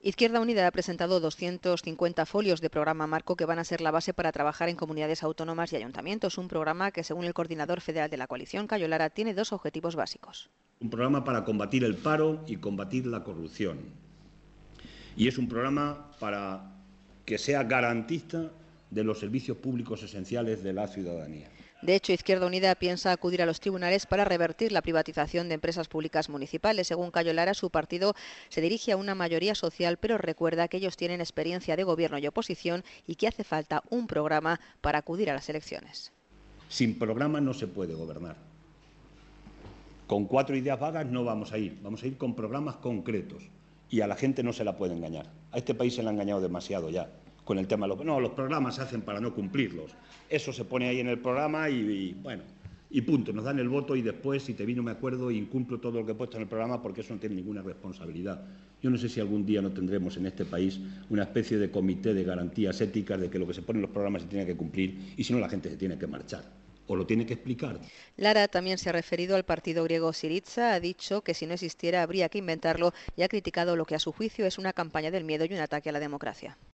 Izquierda Unida ha presentado 250 folios de programa marco que van a ser la base para trabajar en comunidades autónomas y ayuntamientos. Un programa que, según el coordinador federal de la coalición, Cayo Lara, tiene dos objetivos básicos. Un programa para combatir el paro y combatir la corrupción. Y es un programa para que sea garantista de los servicios públicos esenciales de la ciudadanía. De hecho, Izquierda Unida piensa acudir a los tribunales para revertir la privatización de empresas públicas municipales. Según Cayo Lara, su partido se dirige a una mayoría social, pero recuerda que ellos tienen experiencia de gobierno y oposición y que hace falta un programa para acudir a las elecciones. Sin programa no se puede gobernar. Con 4 ideas vagas no vamos a ir con programas concretos y a la gente no se la puede engañar. A este país se le ha engañado demasiado ya con el tema de los programas se hacen para no cumplirlos. Eso se pone ahí en el programa y punto, nos dan el voto y después, si te vi no me acuerdo, incumplo todo lo que he puesto en el programa porque eso no tiene ninguna responsabilidad. Yo no sé si algún día no tendremos en este país una especie de comité de garantías éticas de que lo que se pone en los programas se tiene que cumplir y si no la gente se tiene que marchar. ¿O lo tiene que explicar? Lara también se ha referido al partido griego Syriza, ha dicho que si no existiera habría que inventarlo y ha criticado lo que a su juicio es una campaña del miedo y un ataque a la democracia.